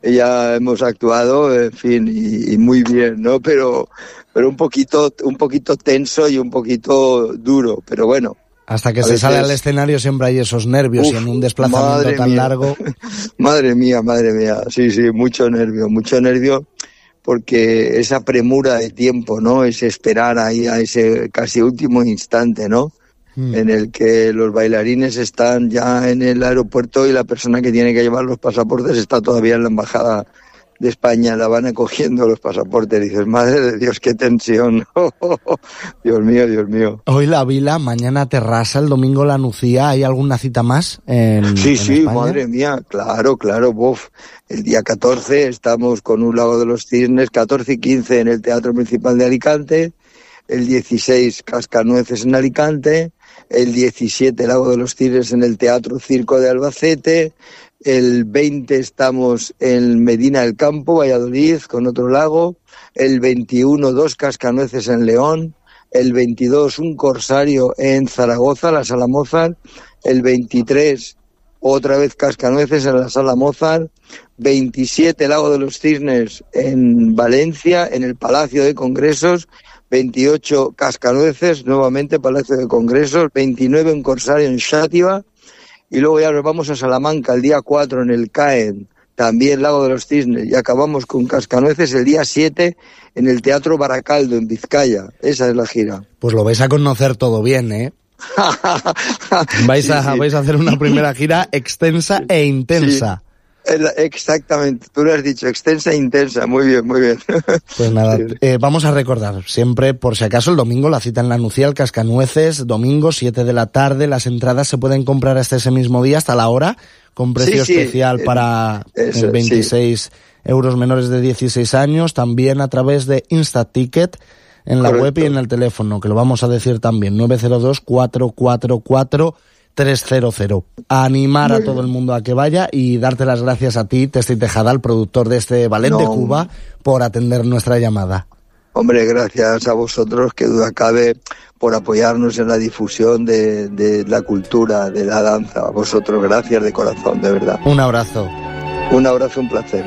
ya hemos actuado, en fin, y muy bien, ¿no? Pero un poquito tenso y un poquito duro, pero bueno. Hasta que se sale al escenario siempre hay esos nervios, y en un desplazamiento tan largo. Madre mía, sí, mucho nervio, porque esa premura de tiempo, ¿no? Ese esperar ahí a ese casi último instante, ¿no? En el que los bailarines están ya en el aeropuerto y la persona que tiene que llevar los pasaportes está todavía en la embajada de España, la van acogiendo los pasaportes. Dices, madre de Dios, qué tensión. Dios mío. Hoy la Vila, mañana Terrassa, el domingo la Nucía. ¿Hay alguna cita más en España? Madre mía, claro. El día 14 estamos con Un Lago de los Cisnes, 14 y 15 en el Teatro Principal de Alicante, el 16 Cascanueces en Alicante, el 17 Lago de los Cisnes en el Teatro Circo de Albacete, el 20 estamos en Medina del Campo, Valladolid, con otro lago, el 21 2 Cascanueces en León, el 22 un Corsario en Zaragoza, la Sala Mozart, el 23 otra vez Cascanueces en la Sala Mozart, 27 Lago de los Cisnes en Valencia, en el Palacio de Congresos, 28 Cascanueces, nuevamente Palacio de Congresos, 29 un Corsario en Xàtiva, y luego ya nos vamos a Salamanca el día 4 en el CAEN, también Lago de los Cisnes, y acabamos con Cascanueces el día 7 en el Teatro Baracaldo en Vizcaya. Esa es la gira. Pues lo vais a conocer todo bien, ¿eh? Vais a hacer una primera gira extensa e intensa. Exactamente, tú lo has dicho, extensa e intensa, muy bien. Pues nada, vamos a recordar siempre, por si acaso, el domingo la cita en la Nucía, el Cascanueces, domingo 7 de la tarde, las entradas se pueden comprar hasta ese mismo día, hasta la hora, con precio especial para 26 euros menores de 16 años, también a través de Instaticket, en la web y en el teléfono, que lo vamos a decir también, 902-444-300. A animar a todo el mundo a que vaya y darte las gracias a ti, Testi Tejada, el productor de este ballet de Cuba, por atender nuestra llamada. Hombre, gracias a vosotros, que duda cabe, por apoyarnos en la difusión de la cultura, de la danza. A vosotros, gracias de corazón, de verdad. Un abrazo. Un abrazo, un placer.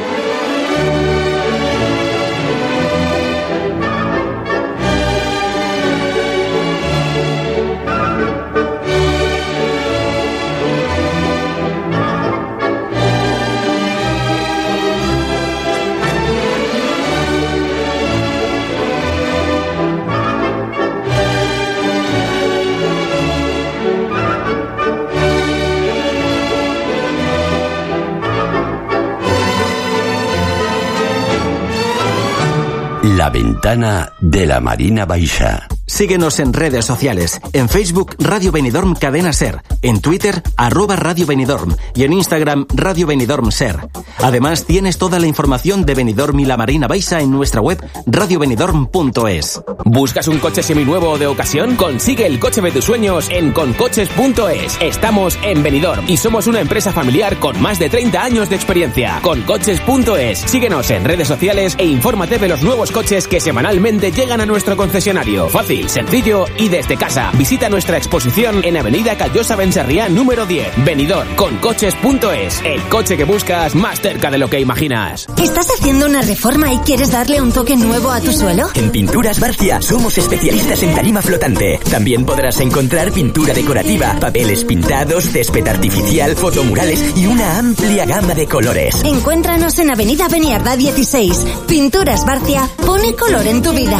La ventana de la Marina Baixa. Síguenos en redes sociales. En Facebook, Radio Benidorm Cadena Ser. En Twitter, @Radio Benidorm. Y en Instagram, Radio Benidorm Ser. Además, tienes toda la información de Benidorm y la Marina Baixa en nuestra web, radiobenidorm.es. ¿Buscas un coche seminuevo o de ocasión? Consigue el coche de tus sueños en concoches.es. Estamos en Benidorm y somos una empresa familiar con más de 30 años de experiencia. Concoches.es. Síguenos en redes sociales e infórmate de los nuevos coches que semanalmente llegan a nuestro concesionario. Fácil, sencillo y desde casa. Visita nuestra exposición en Avenida Callosa Benserriá número 10. Benidorm, concoches.es. El coche que buscas más cerca de lo que imaginas. ¿Estás haciendo una reforma y quieres darle un toque nuevo a tu suelo? En Pinturas Barcia somos especialistas en tarima flotante. También podrás encontrar pintura decorativa, papeles pintados, césped artificial, fotomurales y una amplia gama de colores. Encuéntranos en Avenida Beniardá 16. Pinturas Barcia, pone color en tu vida.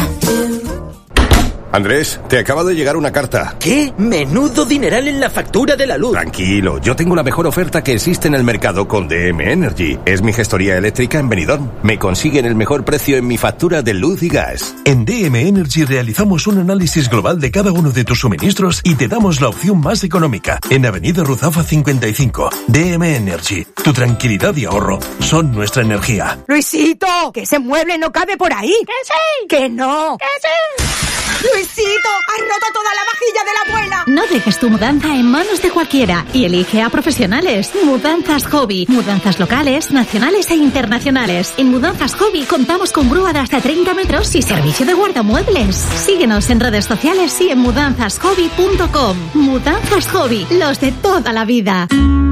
Andrés, te acaba de llegar una carta. ¿Qué? Menudo dineral en la factura de la luz. Tranquilo, yo tengo la mejor oferta que existe en el mercado con DM Energy. Es mi gestoría eléctrica en Benidorm. Me consiguen el mejor precio en mi factura de luz y gas. En DM Energy realizamos un análisis global de cada uno de tus suministros y te damos la opción más económica. En Avenida Ruzafa 55. DM Energy. Tu tranquilidad y ahorro son nuestra energía. Luisito, que ese mueble no cabe por ahí. ¡Que sí! ¡Que no! ¡Que sí! ¡Luisito! ¡Has roto toda la vajilla de la abuela! No dejes tu mudanza en manos de cualquiera y elige a profesionales. Mudanzas Hobby. Mudanzas locales, nacionales e internacionales. En Mudanzas Hobby contamos con grúa de hasta 30 metros y servicio de guardamuebles. Síguenos en redes sociales y en mudanzashobby.com. Mudanzas Hobby, los de toda la vida.